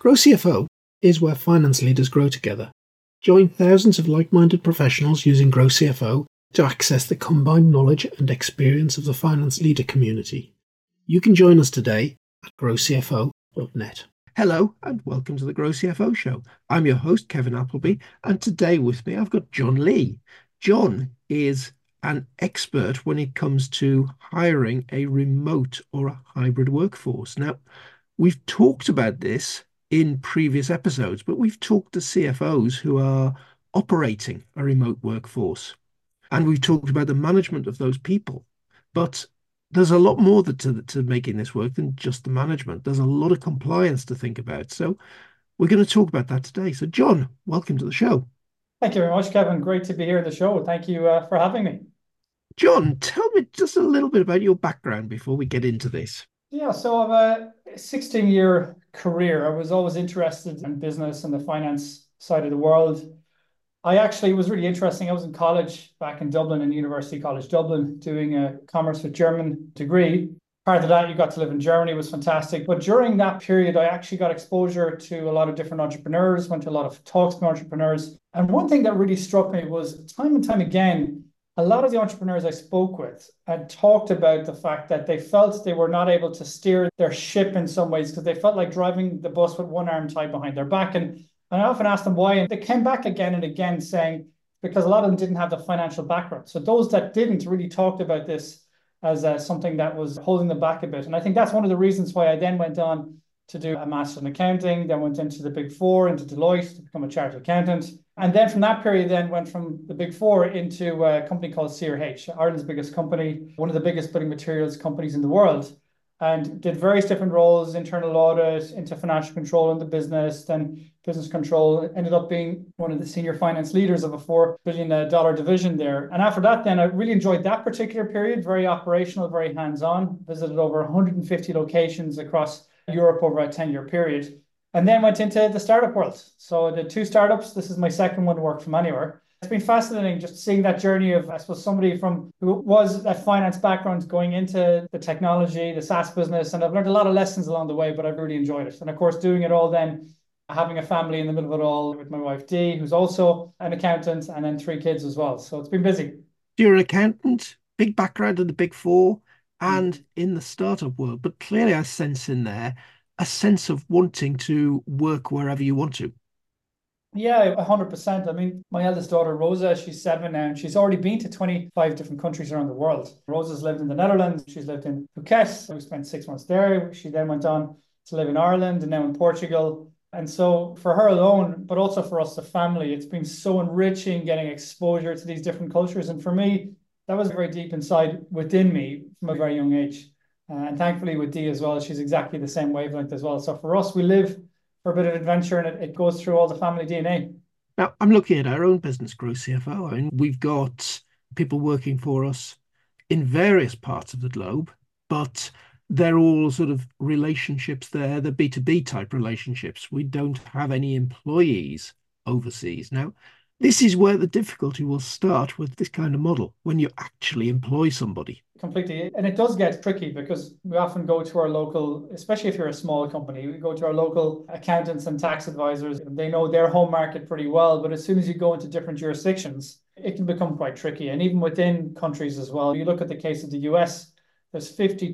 Grow CFO is where finance leaders grow together. Join thousands of like-minded professionals using Grow CFO to access the combined knowledge and experience of the finance leader community. You can join us today at growcfo.net. Hello and welcome to the Grow CFO show. I'm your host, Kevin Appleby, and today with me I've got John Lee. John is an expert when it comes to hiring a remote or a hybrid workforce. Now, we've talked about this in previous episodes, but we've talked to CFOs who are operating a remote workforce, and we've talked about the management of those people. But there's a lot more to making this work than just the management. There's a lot of compliance to think about. So we're going to talk about that today. So John, welcome to the show. Thank you very much, Kevin. Great to be here on the show. Thank you for having me. John, tell me just a little bit about your background before we get into this. Yeah, so I've a 16-year career. I was always interested in business and the finance side of the world. I actually was really interesting. I was in college back in Dublin, in University College Dublin, doing a commerce with German degree. Part of that, you got to live in Germany, was fantastic. But during that period, I actually got exposure to a lot of different entrepreneurs, went to a lot of talks with entrepreneurs. And one thing that really struck me was time and time again, a lot of the entrepreneurs I spoke with had talked about the fact that they felt they were not able to steer their ship in some ways because they felt like driving the bus with one arm tied behind their back. And I often asked them why, and they came back again and again saying, because a lot of them didn't have the financial background. So those that didn't really talked about this as something that was holding them back a bit. And I think that's one of the reasons why I then went on to do a master's in accounting, then went into the Big Four, into Deloitte to become a chartered accountant. And then from that period, then went from the Big Four into a company called CRH, Ireland's biggest company, one of the biggest building materials companies in the world, and did various different roles, internal audit, into financial control in the business, then business control, ended up being one of the senior finance leaders of a $4 billion division there. And after that, then I really enjoyed that particular period, very operational, very hands-on, visited over 150 locations across Europe over a 10-year period, and then went into the startup world. So I did 2 startups. This is my second one to work from anywhere. It's been fascinating just seeing that journey of, I suppose, somebody from who was that finance background going into the technology, the SaaS business, and I've learned a lot of lessons along the way, but I've really enjoyed it. And of course, doing it all then, having a family in the middle of it all with my wife, Dee, who's also an accountant, and then 3 kids as well. So it's been busy. You're an accountant, big background in the Big Four and in the startup world, but clearly I sense in there a sense of wanting to work wherever you want to. Yeah, 100%. I mean, my eldest daughter, Rosa, she's 7 now, and she's already been to 25 different countries around the world. Rosa's lived in the Netherlands. She's lived in Phuket. We spent 6 months there. She then went on to live in Ireland and now in Portugal. And so for her alone, but also for us, the family, it's been so enriching getting exposure to these different cultures. And for me, that was very deep inside within me from a very young age. And thankfully with Dee as well, she's exactly the same wavelength as well. So for us, we live for a bit of adventure, and it goes through all the family DNA. Now, I'm looking at our own business, Grow CFO. I mean, we've got people working for us in various parts of the globe, but they're all sort of relationships there, the B2B type relationships. We don't have any employees overseas. Now, this is where the difficulty will start with this kind of model, when you actually employ somebody. Completely. And it does get tricky because we often go to our local, especially if you're a small company, we go to our local accountants and tax advisors. They know their home market pretty well, but as soon as you go into different jurisdictions, it can become quite tricky. And even within countries as well, you look at the case of the US, there's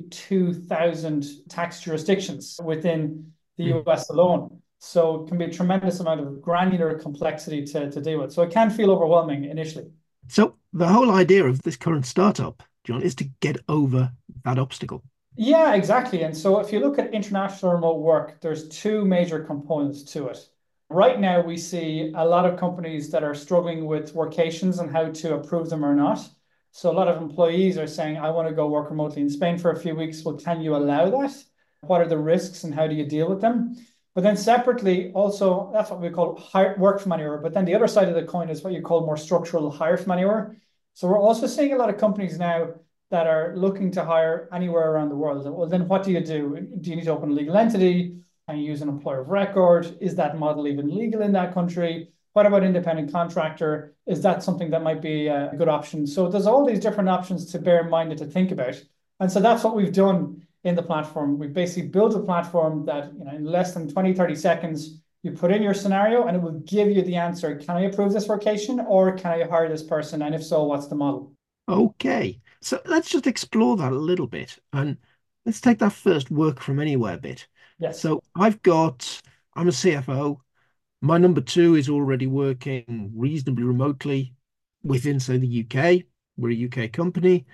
52,000 tax jurisdictions within the US alone. So it can be a tremendous amount of granular complexity to deal with. So it can feel overwhelming initially. So the whole idea of this current startup, John, is to get over that obstacle. Yeah, exactly. And so if you look at international remote work, there's 2 major components to it. Right now, we see a lot of companies that are struggling with workations and how to approve them or not. So a lot of employees are saying, I want to go work remotely in Spain for a few weeks. Well, can you allow that? What are the risks and how do you deal with them? But then separately, also, that's what we call work from anywhere. But then the other side of the coin is what you call more structural hire from anywhere. So we're also seeing a lot of companies now that are looking to hire anywhere around the world. Well, then what do you do? Do you need to open a legal entity? Can you use an employer of record? Is that model even legal in that country? What about independent contractor? Is that something that might be a good option? So there's all these different options to bear in mind and to think about. And so that's what we've done in the platform. We basically built a platform that, in less than 20, 30 seconds, you put in your scenario and it will give you the answer. Can I approve this vacation or can I hire this person? And if so, what's the model? Okay, so let's just explore that a little bit and let's take that first work from anywhere bit. Yes. So I'm a CFO. My number two is already working reasonably remotely within, say, the UK. We're a UK company.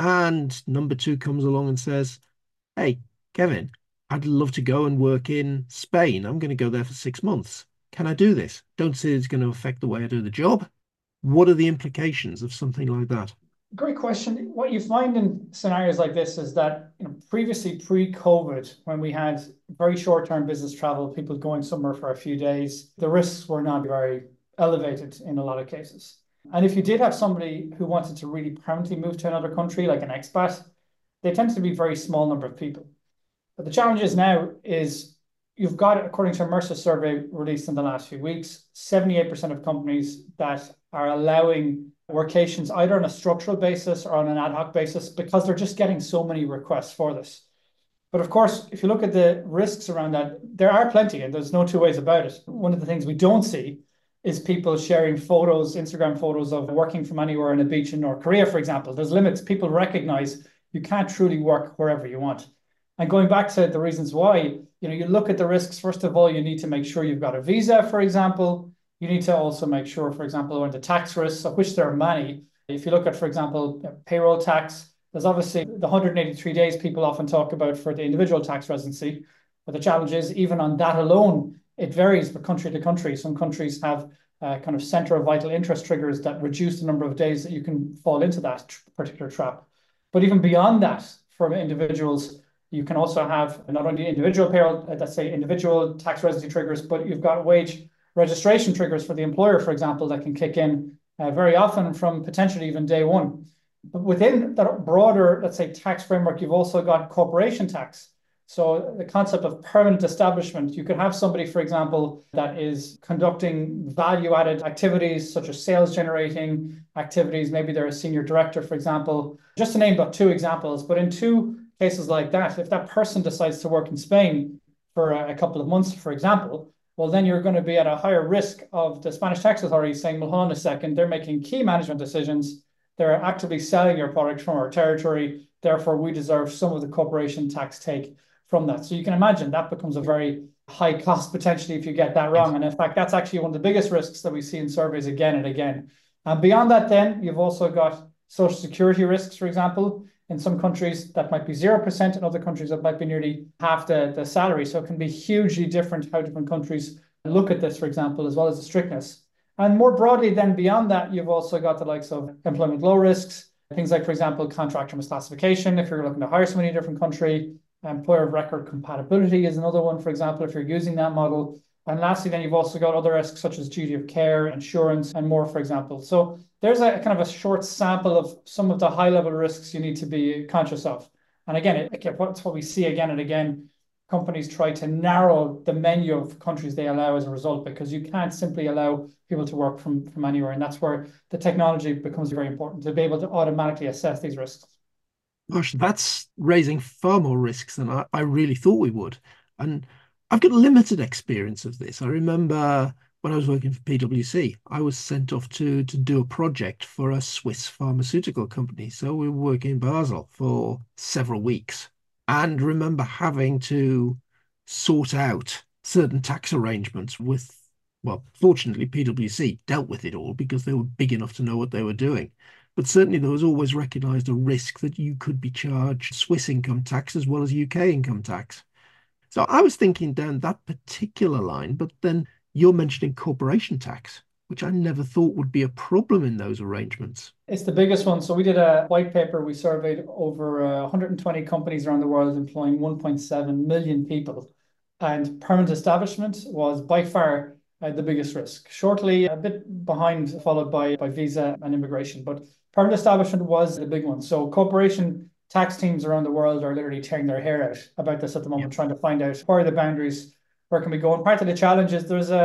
And number two comes along and says, hey, Kevin, I'd love to go and work in Spain. I'm going to go there for 6 months. Can I do this? Don't say it's going to affect the way I do the job. What are the implications of something like that? Great question. What you find in scenarios like this is that, previously pre-COVID, when we had very short-term business travel, people going somewhere for a few days, the risks were not very elevated in a lot of cases. And if you did have somebody who wanted to really permanently move to another country, like an expat, they tend to be a very small number of people. But the challenge is now is you've got, according to a Mercer survey released in the last few weeks, 78% of companies that are allowing workations either on a structural basis or on an ad hoc basis because they're just getting so many requests for this. But of course, if you look at the risks around that, there are plenty, and there's no two ways about it. One of the things we don't see is people sharing photos, Instagram photos of working from anywhere on a beach in North Korea, for example. There's limits. People recognize you can't truly work wherever you want. And going back to the reasons why, you look at the risks. First of all, you need to make sure you've got a visa, for example. You need to also make sure, for example, on the tax risks, of which there are many. If you look at, for example, payroll tax, there's obviously the 183 days people often talk about for the individual tax residency. But the challenge is, even on that alone, it varies from country to country. Some countries have kind of center of vital interest triggers that reduce the number of days that you can fall into that particular trap. But even beyond that, for individuals, you can also have not only individual payroll, let's say individual tax residency triggers, but you've got wage registration triggers for the employer, for example, that can kick in very often from potentially even day one. But within that broader, let's say, tax framework, you've also got corporation tax. So the concept of permanent establishment, you could have somebody, for example, that is conducting value-added activities such as sales generating activities. Maybe they're a senior director, for example, just to name about two examples. But in two cases like that, if that person decides to work in Spain for a couple of months, for example, well, then you're going to be at a higher risk of the Spanish tax authority saying, well, hold on a second, they're making key management decisions. They're actively selling your product from our territory. Therefore, we deserve some of the corporation tax take from that. So you can imagine that becomes a very high cost potentially if you get that wrong. And in fact, that's actually one of the biggest risks that we see in surveys again and again. And beyond that, then you've also got social security risks, for example. In some countries, that might be 0%. In other countries, that might be nearly half the salary. So it can be hugely different how different countries look at this, for example, as well as the strictness. And more broadly, then beyond that, you've also got the likes of employment law risks, things like, for example, contractor misclassification. If you're looking to hire somebody in a different country, employer of record compatibility is another one, for example, if you're using that model. And lastly, then you've also got other risks such as duty of care, insurance, and more, for example. So there's a kind of a short sample of some of the high-level risks you need to be conscious of. And again, what's what we see again and again. Companies try to narrow the menu of countries they allow as a result, because you can't simply allow people to work from anywhere. And that's where the technology becomes very important, to be able to automatically assess these risks. Gosh, that's raising far more risks than I really thought we would. And I've got limited experience of this. I remember when I was working for PwC, I was sent off to do a project for a Swiss pharmaceutical company. So we were working in Basel for several weeks and remember having to sort out certain tax arrangements with, well, fortunately, PwC dealt with it all because they were big enough to know what they were doing. But certainly there was always recognised a risk that you could be charged Swiss income tax as well as UK income tax. So I was thinking down that particular line, but then you're mentioning corporation tax, which I never thought would be a problem in those arrangements. It's the biggest one. So we did a white paper. We surveyed over 120 companies around the world employing 1.7 million people. And permanent establishment was by far the biggest risk. Shortly, a bit behind, followed by visa and immigration. But permanent establishment was the big one. So corporation tax teams around the world are literally tearing their hair out about this at the moment, trying to find out where are the boundaries, where can we go. And part of the challenge is there's a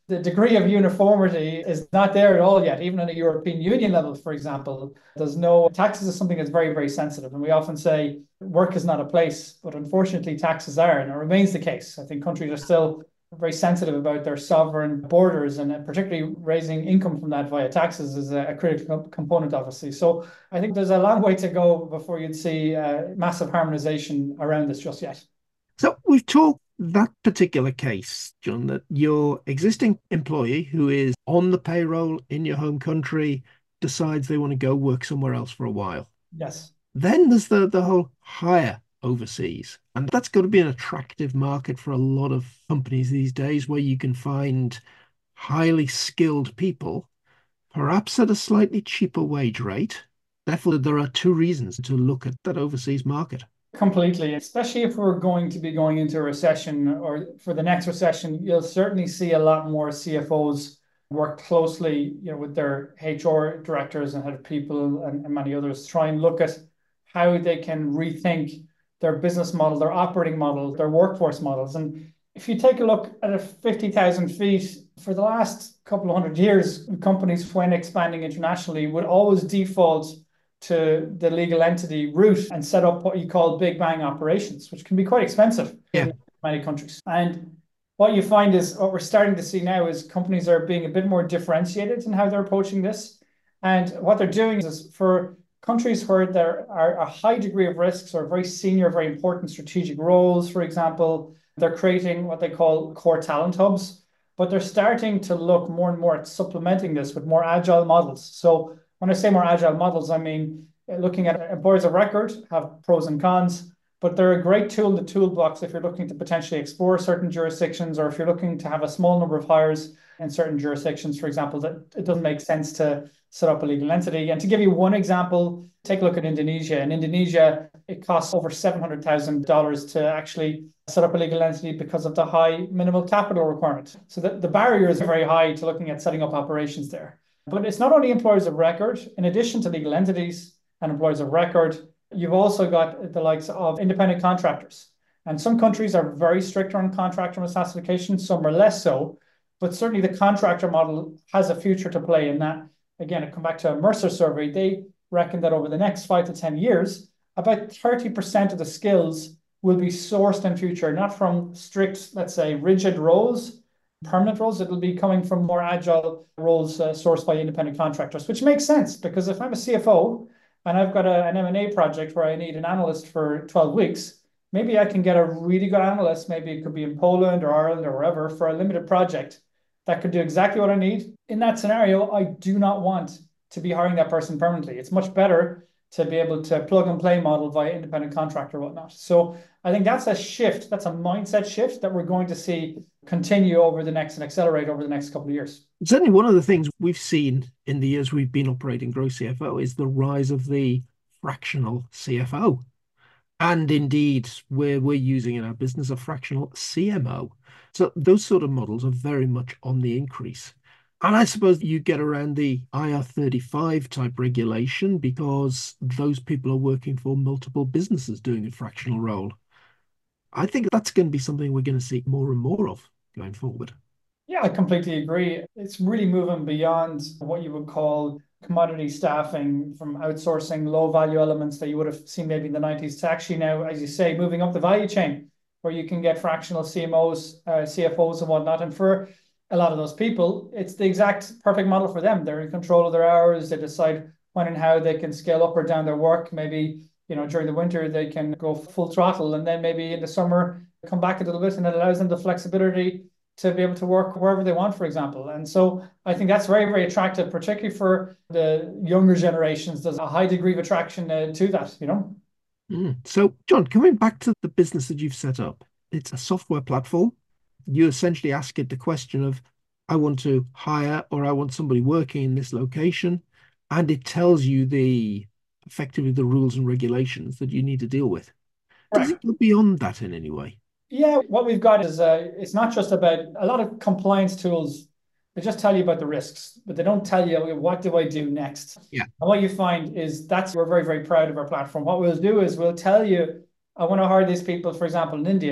the degree of uniformity is not there at all yet. Even on a European Union level, for example, there's no taxes is something that's very, very sensitive. And we often say work is not a place, but unfortunately taxes are, and it remains the case. I think countries are still very sensitive about their sovereign borders, and particularly raising income from that via taxes is a critical component, obviously. So I think there's a long way to go before you'd see massive harmonization around this just yet. So we've talked that particular case, John, that your existing employee who is on the payroll in your home country decides they want to go work somewhere else for a while. Yes. Then there's the whole hire overseas. And that's got to be an attractive market for a lot of companies these days where you can find highly skilled people, perhaps at a slightly cheaper wage rate. Therefore, there are two reasons to look at that overseas market. Completely, especially if we're going to be going into a recession or for the next recession, you'll certainly see a lot more CFOs work closely, with their HR directors and head of people and many others, try and look at how they can rethink their business model, their operating model, their workforce models. And if you take a look at a 50,000 feet, for the last couple of 100 years, companies, when expanding internationally, would always default to the legal entity route and set up what you call big bang operations, which can be quite expensive in many countries. And what you find is what we're starting to see now is companies are being a bit more differentiated in how they're approaching this. And what they're doing is for countries where there are a high degree of risks or very senior, very important strategic roles, for example, they're creating what they call core talent hubs, but they're starting to look more and more at supplementing this with more agile models. So when I say more agile models, I mean looking at employers of record have pros and cons, but they're a great tool in the toolbox if you're looking to potentially explore certain jurisdictions, or if you're looking to have a small number of hires in certain jurisdictions, for example, that it doesn't make sense to set up a legal entity. And to give you one example, take a look at Indonesia. In Indonesia, it costs over $700,000 to actually set up a legal entity because of the high minimal capital requirement. So the barrier is very high to looking at setting up operations there. But it's not only employers of record. In addition to legal entities and employers of record, you've also got the likes of independent contractors. And some countries are very strict on contractor misclassification, some are less so. But certainly the contractor model has a future to play in that. Again, I come back to a Mercer survey. They reckon that over the next 5 to 10 years, about 30% of the skills will be sourced in future, not from strict, let's say, rigid roles, permanent roles. It'll be coming from more agile roles sourced by independent contractors, which makes sense because if I'm a CFO and I've got an M&A project where I need an analyst for 12 weeks, maybe I can get a really good analyst. Maybe it could be in Poland or Ireland or wherever for a limited project that could do exactly what I need. In that scenario, I do not want to be hiring that person permanently. It's much better to be able to plug and play model via independent contractor or whatnot. So I think that's a shift. That's a mindset shift that we're going to see continue over the next and accelerate over the next couple of years. Certainly one of the things we've seen in the years we've been operating Grow CFO is the rise of the fractional CFO. And indeed, we're using in our business a fractional CMO. So those sort of models are very much on the increase. And I suppose you get around the IR35 type regulation because those people are working for multiple businesses doing a fractional role. I think that's going to be something we're going to see more and more of going forward. Yeah, I completely agree. It's really moving beyond what you would call commodity staffing, from outsourcing low value elements that you would have seen maybe in the 90s to actually now, as you say, moving up the value chain where you can get fractional CMOs, CFOs and whatnot. And for a lot of those people, it's the exact perfect model for them. They're in control of their hours. They decide when and how they can scale up or down their work. Maybe, during the winter, they can go full throttle. And then maybe in the summer, come back a little bit, and it allows them the flexibility to be able to work wherever they want, for example. And so I think that's very, very attractive, particularly for the younger generations. There's a high degree of attraction to that, So, John, coming back to the business that you've set up, it's a software platform. You essentially ask it the question of, I want to hire or I want somebody working in this location, and it tells you effectively the rules and regulations that you need to deal with. Does it go beyond that in any way? Yeah, what we've got is it's not just about a lot of compliance tools. They just tell you about the risks, but they don't tell you, what do I do next? Yeah. And what you find is we're very, very proud of our platform. What we'll do is we'll tell you, I want to hire these people, for example, in India.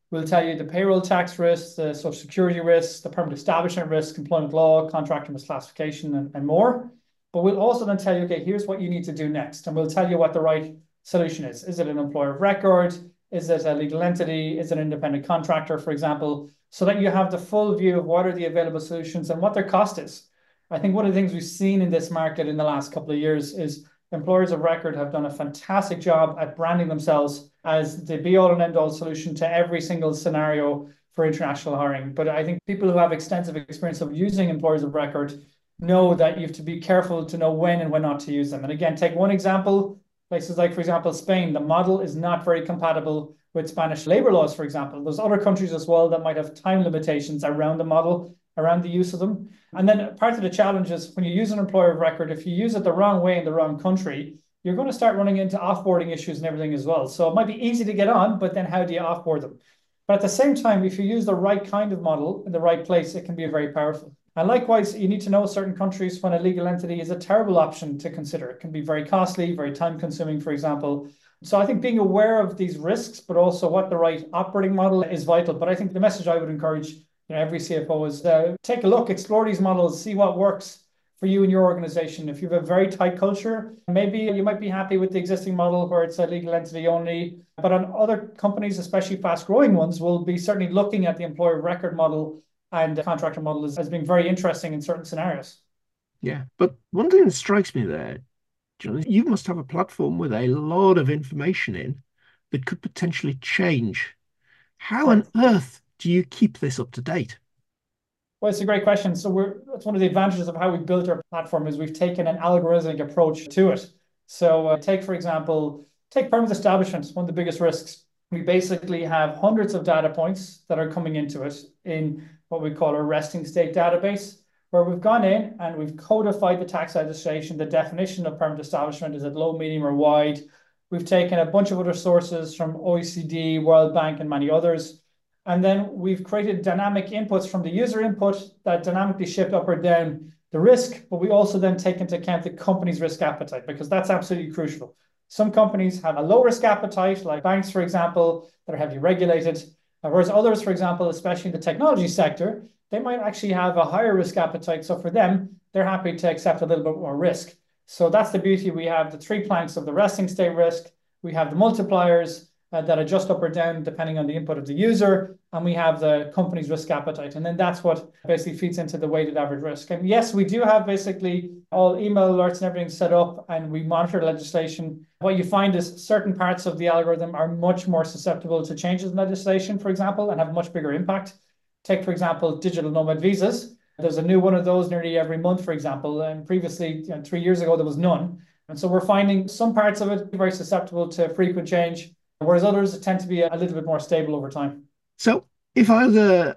We'll tell you the payroll tax risks, the social security risks, the permanent establishment risk, employment law, contractor misclassification, and more. But we'll also then tell you, okay, here's what you need to do next. And we'll tell you what the right solution is. Is it an employer of record? Is it a legal entity? Is it an independent contractor, for example? So that you have the full view of what are the available solutions and what their cost is. I think one of the things we've seen in this market in the last couple of years is employers of record have done a fantastic job at branding themselves as the be-all and end-all solution to every single scenario for international hiring. But I think people who have extensive experience of using employers of record know that you have to be careful to know when and when not to use them. And again, take one example, places like, for example, Spain, the model is not very compatible with Spanish labor laws, for example. There's other countries as well that might have time limitations around the model, around the use of them. And then part of the challenge is when you use an employer of record, if you use it the wrong way in the wrong country, you're going to start running into offboarding issues and everything as well. So it might be easy to get on, but then how do you offboard them? But at the same time, if you use the right kind of model in the right place, it can be very powerful. And likewise, you need to know certain countries when a legal entity is a terrible option to consider. It can be very costly, very time consuming, for example. So I think being aware of these risks, but also what the right operating model is vital. But I think the message I would encourage every CFO is take a look, explore these models, see what works for you and your organization. If you have a very tight culture, maybe you might be happy with the existing model where it's a legal entity only. But on other companies, especially fast growing ones, will be certainly looking at the employer of record model and the contractor model as being very interesting in certain scenarios. Yeah, but one thing that strikes me there, John, you must have a platform with a lot of information in that could potentially change. How on earth do you keep this up to date? Well, it's a great question. So that's one of the advantages of how we built our platform is we've taken an algorithmic approach to it. So for example, permanent establishment, one of the biggest risks. We basically have hundreds of data points that are coming into it in what we call a resting state database, where we've gone in and we've codified the tax legislation, the definition of permanent establishment, is it low, medium, or wide? We've taken a bunch of other sources from OECD, World Bank, and many others. And then we've created dynamic inputs from the user input that dynamically shift up or down the risk, but we also then take into account the company's risk appetite, because that's absolutely crucial. Some companies have a low risk appetite, like banks, for example, that are heavily regulated. Whereas others, for example, especially in the technology sector, they might actually have a higher risk appetite. So for them, they're happy to accept a little bit more risk. So that's the beauty. We have the three planks of the resting state risk. We have the multipliers that adjust up or down depending on the input of the user. And we have the company's risk appetite. And then that's what basically feeds into the weighted average risk. And yes, we do have basically all email alerts and everything set up, and we monitor legislation. What you find is certain parts of the algorithm are much more susceptible to changes in legislation, for example, and have much bigger impact. Take, for example, digital nomad visas. There's a new one of those nearly every month, for example. And previously, 3 years ago, there was none. And so we're finding some parts of it very susceptible to frequent change, whereas others tend to be a little bit more stable over time. So if I was a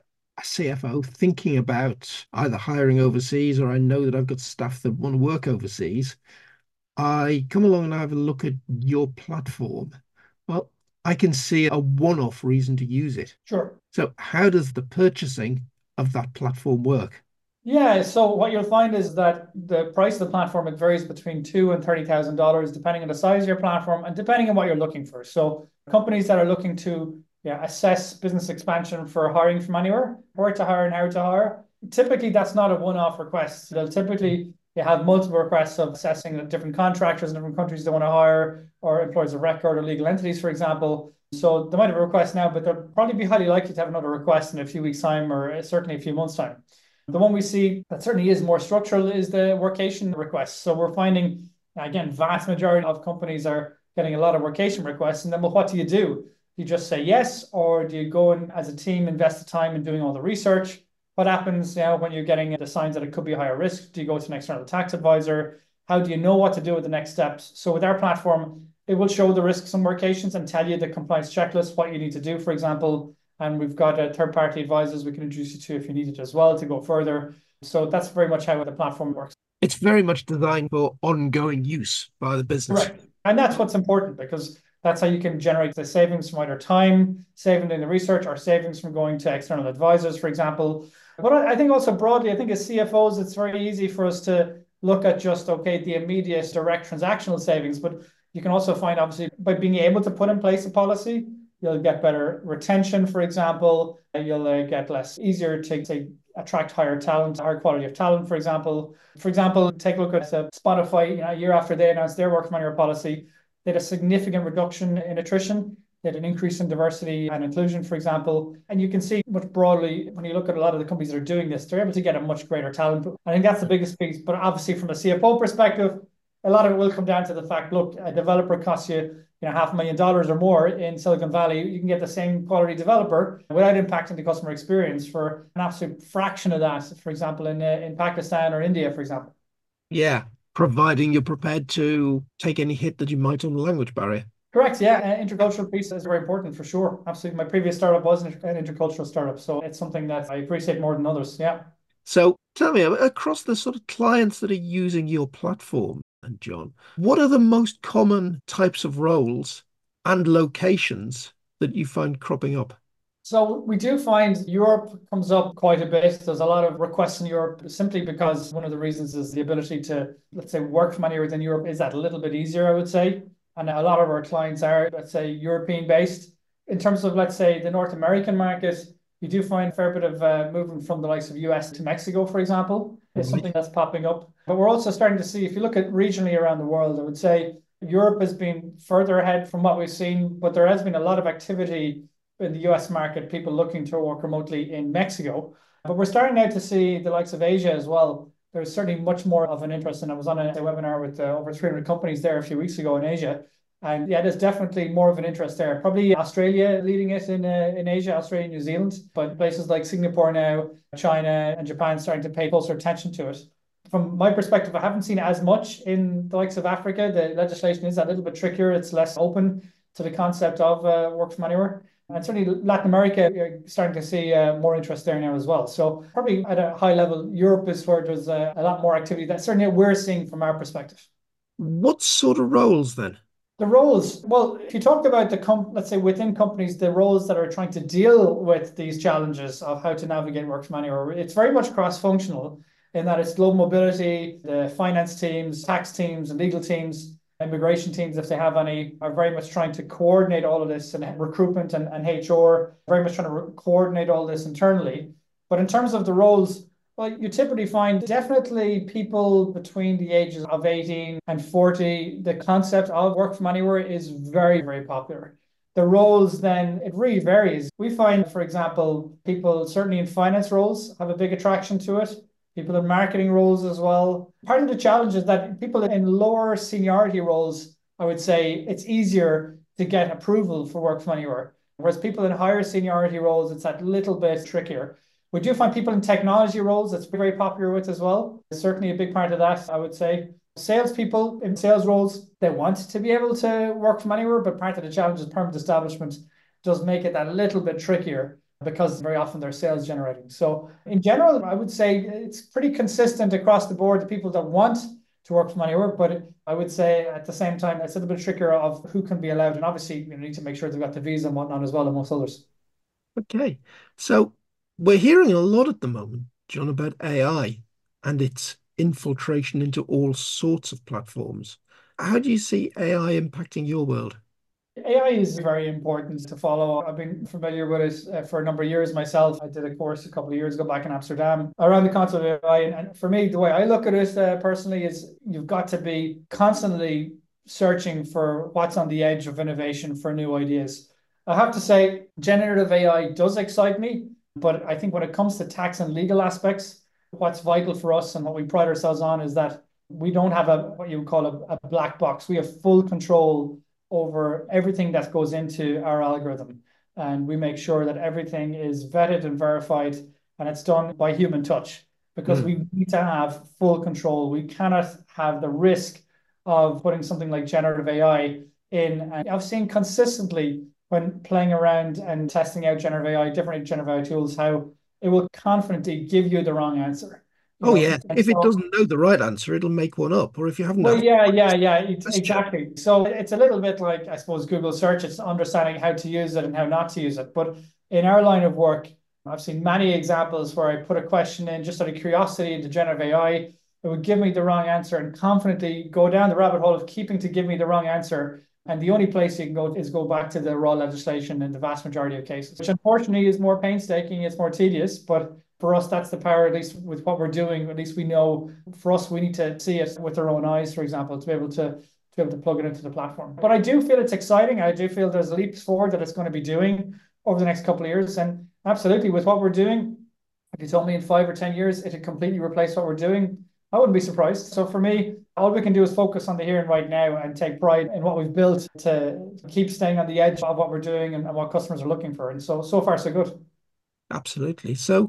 CFO thinking about either hiring overseas, or I know that I've got staff that want to work overseas, I come along and I have a look at your platform. Well, I can see a one-off reason to use it. Sure. So how does the purchasing of that platform work? Yeah, so what you'll find is that the price of the platform, it varies between $2,000 and $30,000, depending on the size of your platform and depending on what you're looking for. So companies that are looking to assess business expansion for hiring from anywhere, where to hire and how to hire, typically that's not a one-off request. They'll typically have multiple requests of assessing different contractors in different countries they want to hire, or employers of record or legal entities, for example. So they might have a request now, but they'll probably be highly likely to have another request in a few weeks' time, or certainly a few months' time. The one we see that certainly is more structural is the workation requests. So we're finding, again, vast majority of companies are getting a lot of workation requests. And then, well, what do? You just say yes, or do you go and as a team invest the time in doing all the research? What happens when you're getting the signs that it could be higher risk? Do you go to an external tax advisor? How do you know what to do with the next steps? So with our platform, it will show the risks and workations and tell you the compliance checklist, what you need to do, for example. And we've got third-party advisors we can introduce you to if you need it as well to go further. So that's very much how the platform works. It's very much designed for ongoing use by the business. Right. And that's what's important, because that's how you can generate the savings from either time, saving in the research, or savings from going to external advisors, for example. But I think also broadly, I think as CFOs, it's very easy for us to look at just, the immediate direct transactional savings. But you can also find, obviously, by being able to put in place a policy, You'll get better retention, for example. You'll get less easier to attract higher talent, higher quality of talent, for example. For example, take a look at Spotify. A year after they announced their work from anywhere policy, they had a significant reduction in attrition. They had an increase in diversity and inclusion, for example. And you can see much broadly, when you look at a lot of the companies that are doing this, they're able to get a much greater talent. I think that's the biggest piece. But obviously, from a CFO perspective, a lot of it will come down to the fact, look, a developer costs you $500,000 or more in Silicon Valley. You can get the same quality developer without impacting the customer experience for an absolute fraction of that, for example, in Pakistan or India, for example. Yeah, providing you're prepared to take any hit that you might on the language barrier. Correct. Yeah. Intercultural piece is very important for sure. Absolutely. My previous startup was an intercultural startup. So it's something that I appreciate more than others. Yeah. So tell me, across the sort of clients that are using your platform, and John, what are the most common types of roles and locations that you find cropping up? So we do find Europe comes up quite a bit. There's a lot of requests in Europe simply because one of the reasons is the ability to, let's say, work from anywhere within Europe is that a little bit easier, I would say. And a lot of our clients are, let's say, European based. In terms of, let's say, the North American market, you do find a fair bit of movement from the likes of US to Mexico, for example, is something that's popping up. But we're also starting to see, if you look at regionally around the world, I would say Europe has been further ahead from what we've seen, but there has been a lot of activity in the US market, people looking to work remotely in Mexico. But we're starting now to see the likes of Asia as well. There's certainly much more of an interest. And I was on a webinar with over 300 companies there a few weeks ago in Asia. And yeah, there's definitely more of an interest there. Probably Australia leading it in Asia, Australia, New Zealand, but places like Singapore now, China and Japan starting to pay closer attention to it. From my perspective, I haven't seen as much in the likes of Africa. The legislation is a little bit trickier. It's less open to the concept of work from anywhere. And certainly Latin America, you're starting to see more interest there now as well. So probably at a high level, Europe is where there's a lot more activity that certainly we're seeing from our perspective. What sort of roles then? The roles, well, if you talk about let's say within companies, the roles that are trying to deal with these challenges of how to navigate work from anywhere, it's very much cross-functional in that it's global mobility, the finance teams, tax teams, and legal teams, immigration teams, if they have any, are very much trying to coordinate all of this, and recruitment and HR, very much trying to coordinate all this internally. But in terms of the roles, well, you typically find definitely people between the ages of 18 and 40. The concept of work from anywhere is very, very popular. The roles then, it really varies. We find, for example, people certainly in finance roles have a big attraction to it. People in marketing roles as well. Part of the challenge is that people in lower seniority roles, I would say it's easier to get approval for work from anywhere. Whereas people in higher seniority roles, it's a little bit trickier. We do find people in technology roles that's very popular with as well. It's certainly a big part of that, I would say. Salespeople in sales roles, they want to be able to work from anywhere, but part of the challenge is permanent establishment does make it a little bit trickier because very often they're sales generating. So in general, I would say it's pretty consistent across the board, the people that want to work from anywhere, but I would say at the same time, it's a little bit trickier of who can be allowed. And obviously you need to make sure they've got the visa and whatnot as well, amongst others. Okay. So we're hearing a lot at the moment, John, about AI and its infiltration into all sorts of platforms. How do you see AI impacting your world? AI is very important to follow. I've been familiar with it for a number of years myself. I did a course a couple of years ago back in Amsterdam around the concept of AI. And for me, the way I look at it personally is you've got to be constantly searching for what's on the edge of innovation for new ideas. I have to say, generative AI does excite me, but I think when it comes to tax and legal aspects, what's vital for us and what we pride ourselves on is that we don't have what you would call a black box. We have full control over everything that goes into our algorithm. And we make sure that everything is vetted and verified and it's done by human touch because we need to have full control. We cannot have the risk of putting something like generative AI in. And I've seen consistently when playing around and testing out generative AI, different generative AI tools, how it will confidently give you the wrong answer. Oh, yeah. If it doesn't know the right answer, it'll make one up. Or if you haven't. Well, yeah, exactly. So it's a little bit like, I suppose, Google search. It's understanding how to use it and how not to use it. But in our line of work, I've seen many examples where I put a question in just out of curiosity into generative AI. It would give me the wrong answer and confidently go down the rabbit hole of keeping to give me the wrong answer And the only place you can go is go back to the raw legislation in the vast majority of cases, which unfortunately is more painstaking, it's more tedious, but for us, that's the power, at least with what we're doing. At least we know for us, we need to see it with our own eyes, for example, to be able to plug it into the platform. But I do feel it's exciting. I do feel there's leaps forward that it's going to be doing over the next couple of years. And absolutely, with what we're doing, if you told me in 5 or 10 years it'd completely replace what we're doing, I wouldn't be surprised. So for me, all we can do is focus on the here and right now and take pride in what we've built to keep staying on the edge of what we're doing and what customers are looking for. And so far, so good. Absolutely. So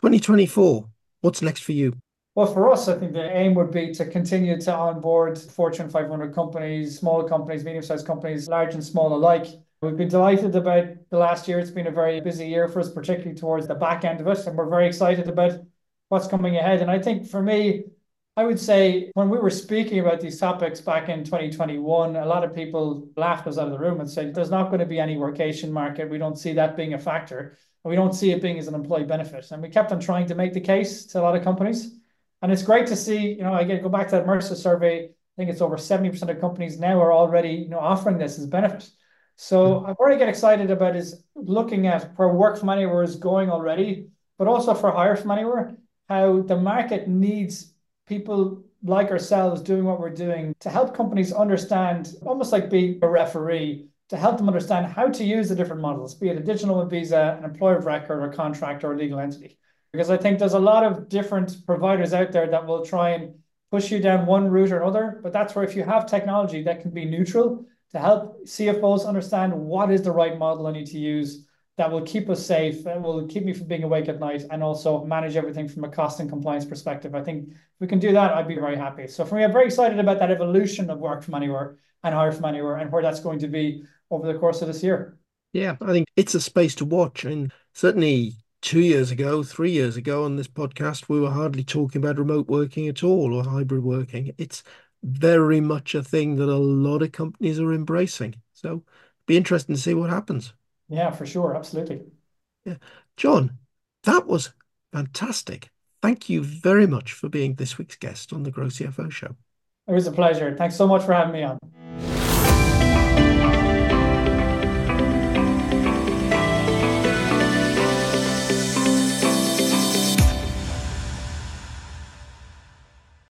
2024, what's next for you? Well, for us, I think the aim would be to continue to onboard Fortune 500 companies, small companies, medium-sized companies, large and small alike. We've been delighted about the last year. It's been a very busy year for us, particularly towards the back end of it. And we're very excited about what's coming ahead. And I think for me, I would say when we were speaking about these topics back in 2021, a lot of people laughed us out of the room and said, there's not going to be any workation market. We don't see that being a factor. And we don't see it being as an employee benefit. And we kept on trying to make the case to a lot of companies. And it's great to see, again, go back to that Mercer survey. I think it's over 70% of companies now are already, offering this as a benefit. So what I get excited about is looking at where work from anywhere is going already, but also for hire from anywhere, how the market needs people like ourselves doing what we're doing to help companies understand, almost like being a referee, to help them understand how to use the different models, be it a digital visa, an employer of record, or contract, or a legal entity. Because I think there's a lot of different providers out there that will try and push you down one route or another. But that's where if you have technology that can be neutral to help CFOs understand what is the right model I need to use that will keep us safe, that will keep me from being awake at night, and also manage everything from a cost and compliance perspective. I think if we can do that, I'd be very happy. So for me, I'm very excited about that evolution of work from anywhere and hire from anywhere and where that's going to be over the course of this year. Yeah, I think it's a space to watch. And certainly 2 years ago, 3 years ago on this podcast, we were hardly talking about remote working at all or hybrid working. It's very much a thing that a lot of companies are embracing. So be interesting to see what happens. Yeah, for sure. Absolutely. Yeah. John, that was fantastic. Thank you very much for being this week's guest on the Grow CFO Show. It was a pleasure. Thanks so much for having me on.